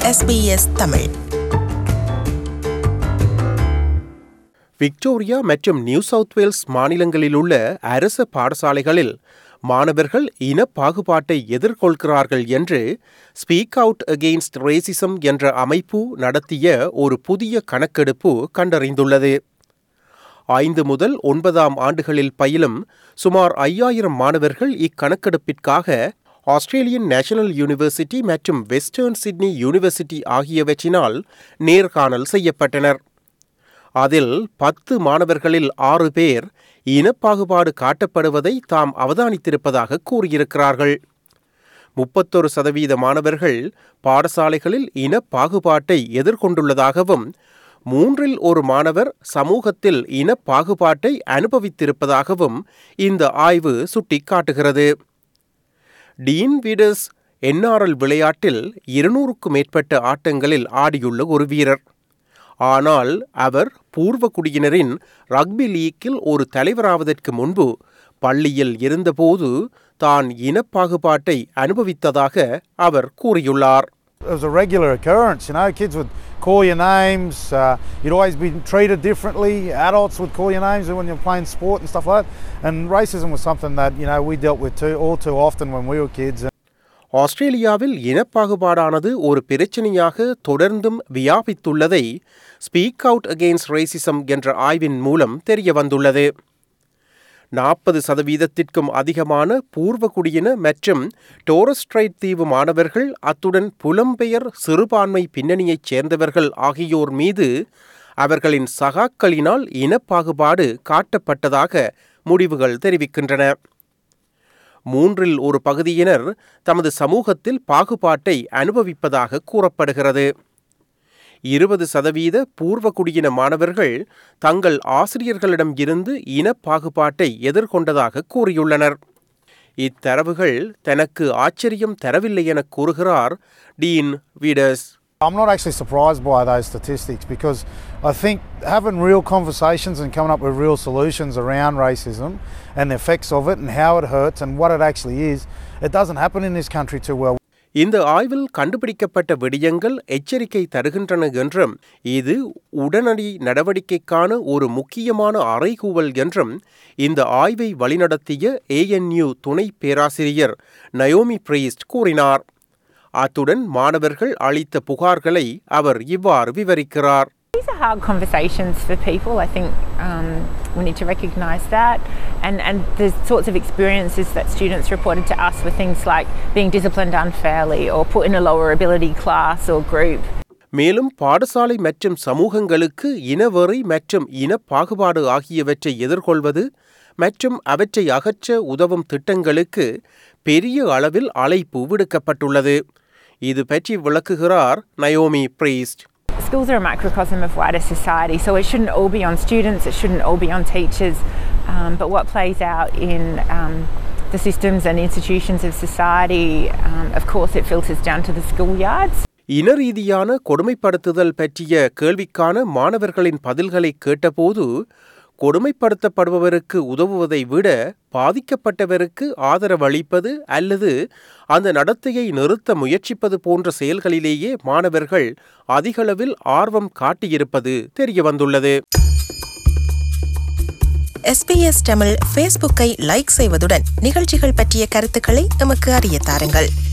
SBS தமிழ். Victoria மற்றும் New South Wales மாநிலங்களில் உள்ள அரசு பாடசாலைகளில் மாணவர்கள் இன பாகுபாட்டை எதிர்கொள்கிறார்கள் என்று ஸ்பீக் அவுட் அகெயின்ஸ்ட் ரேசிசம் என்ற அமைப்பு நடத்திய ஒரு புதிய கணக்கெடுப்பு கண்டறிந்துள்ளது. 5 முதல் 9ஆம் ஆண்டுகளில் பயிலும் சுமார் 5000 மாணவர்கள் இக்கணக்கெடுப்பிற்காக ஆஸ்திரேலியன் நேஷனல் யூனிவர்சிட்டி மற்றும் வெஸ்டர்ன் சிட்னி யூனிவர்சிட்டி ஆகியவற்றினால் நேர்காணல் செய்யப்பட்டனர். அதில் 10 மாணவர்களில் 6 பேர் இனப்பாகுபாடு காட்டப்படுவதை தாம் அவதானித்திருப்பதாக கூறியிருக்கிறார்கள். 31% மாணவர்கள் பாடசாலைகளில் இனப்பாகுபாட்டை எதிர்கொண்டுள்ளதாகவும் 3 ஒரு மாணவர் சமூகத்தில் இனப்பாகுபாட்டை அனுபவித்திருப்பதாகவும் இந்த ஆய்வு சுட்டிக்காட்டுகிறது. டீன் விடர்ஸ் NRL விளையாட்டில் 200க்கும் மேற்பட்ட ஆட்டங்களில் ஆடியுள்ள ஒரு வீரர். ஆனால் அவர் பூர்வகுடியினரின் ரக்பி லீக்கில் ஒரு தலைவராவதற்கு முன்பு பள்ளியில் இருந்தபோது தான் இனப்பாகுபாட்டை அனுபவித்ததாக அவர் கூறியுள்ளார். It was a regular occurrence, kids would call your names, you'd always be treated differently, adults would call your names when you're playing sport and stuff like that, and racism was something that, we dealt with all too often when we were kids. ஆஸ்திரேலியாவில் இனப்பாகுபாடானது ஒரு பிரச்சனையாக தொடர்ந்தும் வியாபித்துள்ளதை speak out against racism என்ற ஆய்வின் மூலம் தெரிய வந்துள்ளது. 40%க்கும் அதிகமான பூர்வகுடியின மற்றும் டோரஸ் ஸ்ட்ரைட் தீவு மாணவர்கள் அத்துடன் புலம்பெயர் சிறுபான்மை பின்னணியைச் சேர்ந்தவர்கள் ஆகியோர் மீது அவர்களின் சகாக்களினால் இனப்பாகுபாடு காட்டப்பட்டதாக முடிவுகள் தெரிவிக்கின்றன. 3 ஒரு பகுதியினர் தமது சமூகத்தில் பாகுபாட்டை அனுபவிப்பதாக கூறப்படுகிறது. 20% பூர்வகுடியின மாணவர்கள் தங்கள் ஆசிரியர்களிடம் இருந்து இனப்பாகுபாட்டை எதிர்கொண்டதாக கூறியுள்ளனர். இத்தரவுகள் தனக்கு ஆச்சரியம் தரவில்லை என கூறுகிறார் Dean Withers. I'm not actually surprised by those statistics because I think having real conversations and coming up with real solutions around racism and the effects of it and how it hurts and what it actually is, it doesn't happen in this country too well. இந்த ஆய்வில் கண்டுபிடிக்கப்பட்ட விடயங்கள் எச்சரிக்கை தருகின்றன என்றும் இது உடனடி நடவடிக்கைக்கான ஒரு முக்கியமான அறைகூவல் என்றும் இந்த ஆய்வை வழிநடத்திய ANU துணை பேராசிரியர் நயோமி பிரீஸ்ட் கூறினார். அத்துடன் மாணவர்கள் அளித்த புகார்களை அவர் இவ்வாறு விவரிக்கிறார். These are hard conversations for people. I think we need to recognise that. And the sorts of experiences that students reported to us were things like being disciplined unfairly or put in a lower ability class or group. மேலும் பாடசாலை மற்றும் சமூகங்களுக்கு இனவெறி மற்றும் இனப்பாகுபாடு ஆகியவற்றை எதிர்கொள்வது மற்றும் அவற்றை அகற்ற உதவும் திட்டங்களுக்கு பெரிய அளவில் அழைப்பு விடுக்கப்பட்டுள்ளது. இது பற்றி விளக்குகிறார் Naomi Priest. Schools are a microcosm of wider society, so it shouldn't all be on students, it shouldn't all be on teachers, but what plays out in the systems and institutions of society, of course it filters down to the schoolyards. இனரீதியான கொடுமைப்படுத்துதல் பற்றிய கேள்விக்கான மாணவர்களின் பதில்களை கேட்டபோது கொடுமைப்படுத்தப்படுபவருக்கு உதவுவதை விட பாதிக்கப்பட்டவருக்கு ஆதரவளிப்பது அல்லது அந்த நடத்தையை நிறுத்த முயற்சிப்பது போன்ற செயல்களிலேயே மாணவர்கள் அதிகளவில் ஆர்வம் காட்டியிருப்பது தெரிய வந்துள்ளது. SBS தமிழ் ஃபேஸ்புக்கை லைக் செய்வதுடன் நிகழ்ச்சிகள் பற்றிய கருத்துக்களை எமக்கு அறிய தாருங்கள்.